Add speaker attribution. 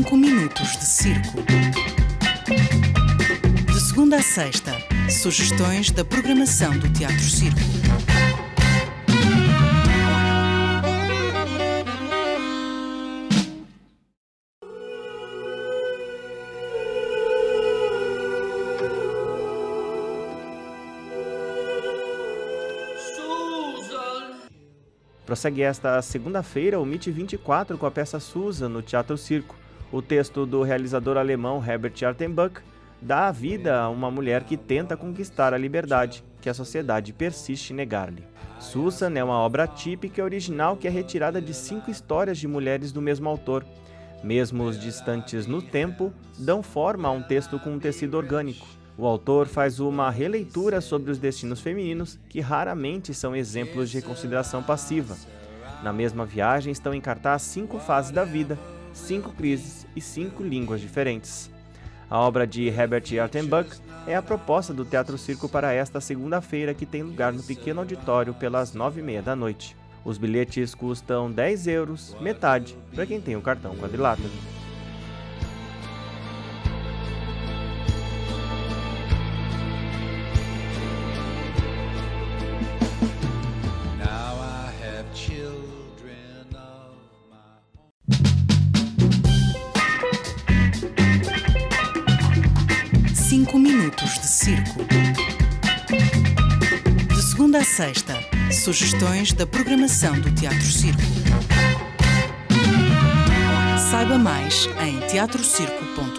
Speaker 1: minutos de circo. De segunda a sexta, sugestões da programação do Teatro Circo.
Speaker 2: Prossegue esta segunda-feira o Meet 24 com a peça Susan no Teatro Circo. O texto do realizador alemão Herbert Altenbuck dá a vida a uma mulher que tenta conquistar a liberdade, que a sociedade persiste em negar-lhe. Susan é uma obra típica e original que é retirada de 5 histórias de mulheres do mesmo autor. Mesmo os distantes no tempo, dão forma a um texto com um tecido orgânico. O autor faz uma releitura sobre os destinos femininos, que raramente são exemplos de reconsideração passiva. Na mesma viagem estão em cartaz 5 fases da vida, 5 crises e 5 línguas diferentes. A obra de Herbert Altenbuck é a proposta do Teatro Circo para esta segunda-feira, que tem lugar no pequeno auditório pelas 9h30 da noite. Os bilhetes custam 10 euros, metade para quem tem o cartão quadrilátero.
Speaker 1: Cinco minutos de circo. De segunda a sexta, sugestões da programação do Teatro Circo. Saiba mais em teatrocirco.pt.